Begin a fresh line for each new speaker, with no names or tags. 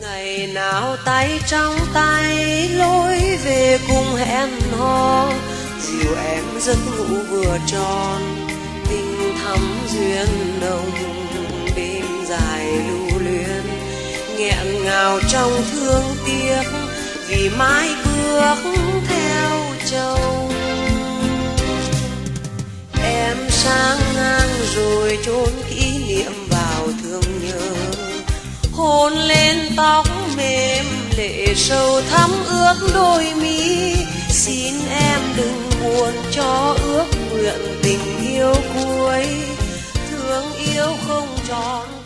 Ngày nào tay trong tay lối về cùng hẹn hò, dìu em giấc ngủ vừa tròn, tình thắm duyên nồng, đêm dài lưu luyến nghẹn ngào trong thương tiếc vì mãi bước theo chồng. Em sang ngang rồi chôn kỷ niệm vào thương nhớ, hôn lên tóc mềm lệ sâu thắm ướt đôi mi. Xin em đừng buồn cho ước nguyện tình yêu cuối, thương yêu không trọn